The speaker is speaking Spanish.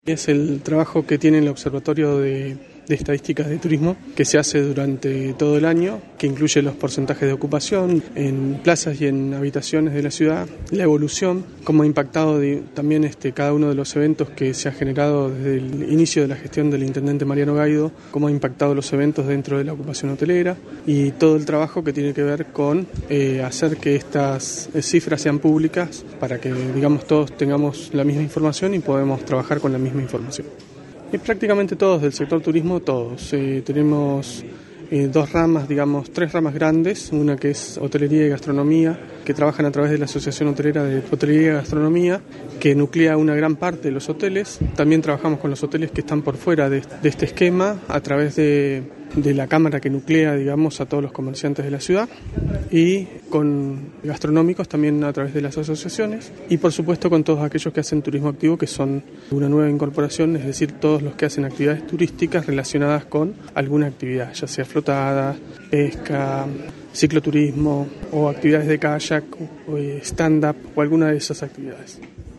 Es el trabajo que tiene el Observatorio de Estadísticas de Turismo, que se hace durante todo el año, que incluye los porcentajes de ocupación en plazas y en habitaciones de la ciudad, la evolución, cómo ha impactado también cada uno de los eventos que se ha generado desde el inicio de la gestión del intendente Mariano Gaido, cómo ha impactado los eventos dentro de la ocupación hotelera y todo el trabajo que tiene que ver con hacer que estas cifras sean públicas para que, digamos, todos tengamos la misma información y podemos trabajar con la misma información. Y prácticamente todos del sector turismo, todos. Tenemos tres ramas grandes, una que es hotelería y gastronomía, que trabajan a través de la Asociación Hotelera de Hotelería y Gastronomía, que nuclea una gran parte de los hoteles. También trabajamos con los hoteles que están por fuera de este esquema, a través de la cámara que nuclea, digamos, a todos los comerciantes de la ciudad, y con gastronómicos también a través de las asociaciones, y por supuesto con todos aquellos que hacen turismo activo, que son una nueva incorporación, es decir, todos los que hacen actividades turísticas relacionadas con alguna actividad, ya sea flotada, pesca, cicloturismo o actividades de kayak, o stand-up o alguna de esas actividades.